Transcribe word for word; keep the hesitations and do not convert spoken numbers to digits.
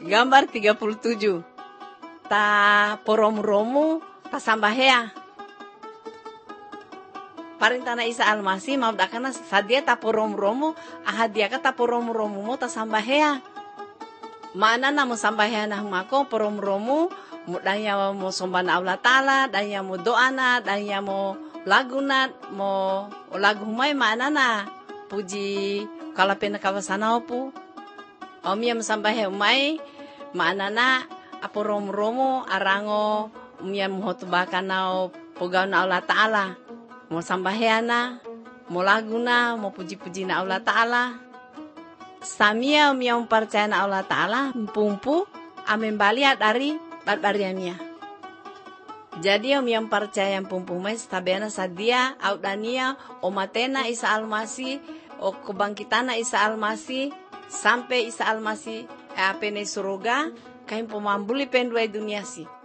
Gambar tiga puluh tujuh. Ta poromu-romu ta sambahea. Parintana Isa Almasih mabdakana sadia ta poromu-romu ahadiaka ta poromu-romu mo ta sambahea. Mana na mo sambahea na mako poromu-romu mudanya mo sombana Allah Ta'ala, danya mo doana, danya mo laguna, mo lagu mai mana na puji kalapena kawasana opu. Om ya sambahe umai mana na aporomu-romu arango umya mohotubaka nao pogau na Allah Ta'ala. Mo sambaheana, mo laguna, mo puji-puji na Allah Ta'ala. Samia umya mempercaya na Allah Ta'ala, mpumpu amembalia dari barbariamia. Jadi om yang percaya yang pumpumai stabena sadia audania omatena Isa Almasih o kebangkitana Isa Almasih sampai Isa Almasih apene surga kain pemambuli penduai dunia si.